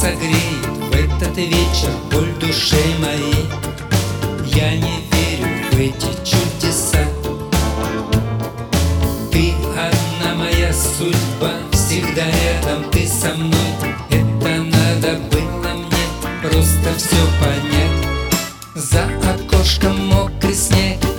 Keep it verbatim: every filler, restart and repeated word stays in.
согреет в этот вечер боль души моей. Я не верю в эти чудеса. Ты одна моя судьба, всегда рядом ты со мной. Это надо было мне просто все понять. За окошком мокрый снег,